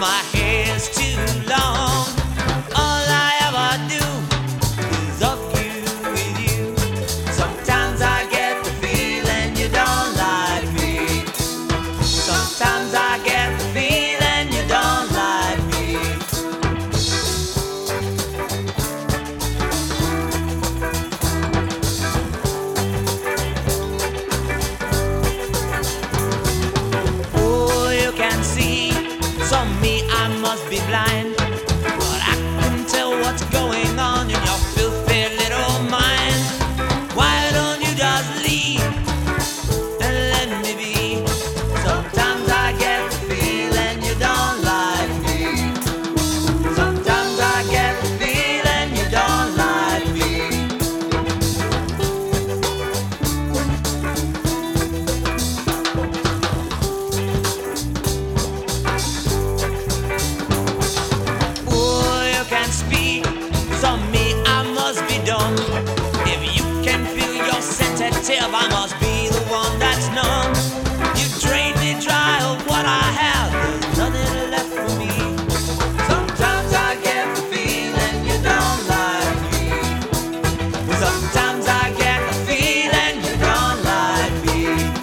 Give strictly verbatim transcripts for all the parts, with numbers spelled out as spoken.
my hair's too long. All I ever do is argue with you. Sometimes I get the feeling you don't like me. Sometimes I get the feeling you don't like me. Oh, you can see, some me I must be blind, but I can tell what's going on in your filthy little mind. Why don't you just leave and let me be? Sometimes I get the feeling you don't like me. Sometimes I get the feeling you don't like me. Oh, you can speak, some me I must be dumb. If you can feel you're sensitive, I must be the one that's numb. You drained me dry of what I have, there's nothing left for me. Sometimes I get the feeling you don't like me. Sometimes I get the feeling you don't like me.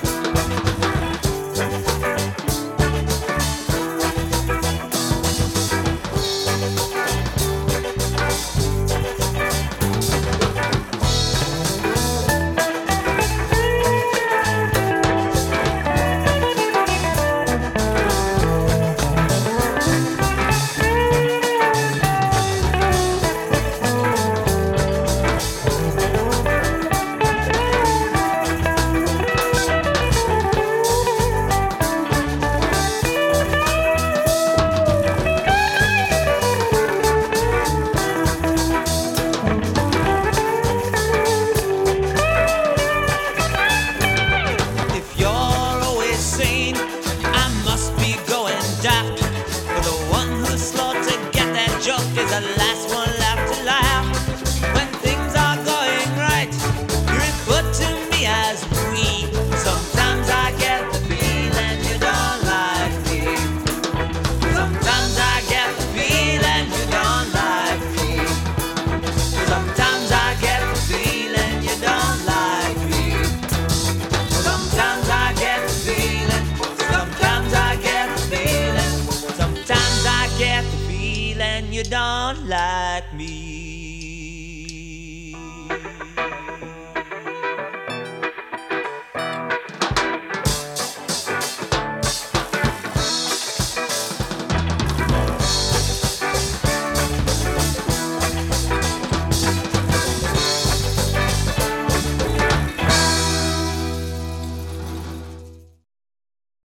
If you're always sane, I must be going daft. But the one who's slow to get that joke is the last one left to laugh. When things are going right, you refer to me as we. Sometimes I get the feeling you don't like me. Sometimes I get the feeling you don't like me. Sometimes I get the feeling you don't like me. Sometimes I get the feeling, sometimes I get the feeling, sometimes I get the feeling you don't like me.